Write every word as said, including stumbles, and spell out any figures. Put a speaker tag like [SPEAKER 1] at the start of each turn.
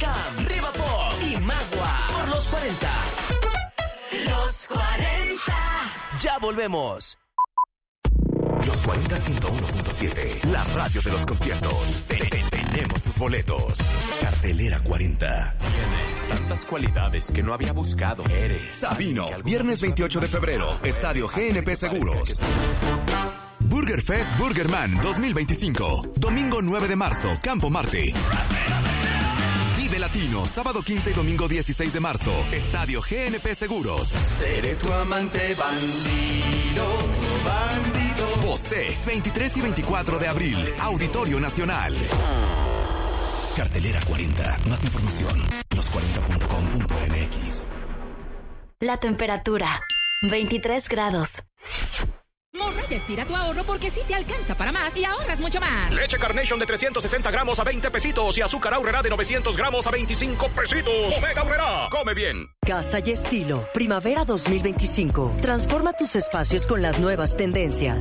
[SPEAKER 1] Cam, Riva Pop y Magua por los cuarenta. Los cuarenta. Ya volvemos.
[SPEAKER 2] Los cuarenta punto uno punto siete, la radio de los conciertos. Te- te- Tenemos tus boletos. Cartelera cuarenta.
[SPEAKER 3] Tienes tantas cualidades que no había buscado. Eres
[SPEAKER 2] Sabino, viernes veintiocho de febrero, Estadio G N P Seguros. Burger Fest Burgerman dos mil veinticinco, domingo nueve de marzo, Campo Marte. Vive Latino, sábado quince y domingo dieciséis de marzo, Estadio G N P Seguros.
[SPEAKER 4] Seré tu amante bandido, bandido.
[SPEAKER 2] Bosé, veintitrés y veinticuatro de abril, Auditorio Nacional. Cartelera cuarenta, más información, los cuarenta punto com punto m x.
[SPEAKER 5] La temperatura, veintitrés grados.
[SPEAKER 6] Morraya estira tu ahorro porque sí te alcanza para más y ahorras mucho más.
[SPEAKER 7] Leche Carnation de trescientos sesenta gramos a veinte pesitos y azúcar Aurrera de novecientos gramos a veinticinco pesitos. Bodega Aurrera, come bien.
[SPEAKER 8] Casa y estilo, primavera dos mil veinticinco. Transforma tus espacios con las nuevas tendencias.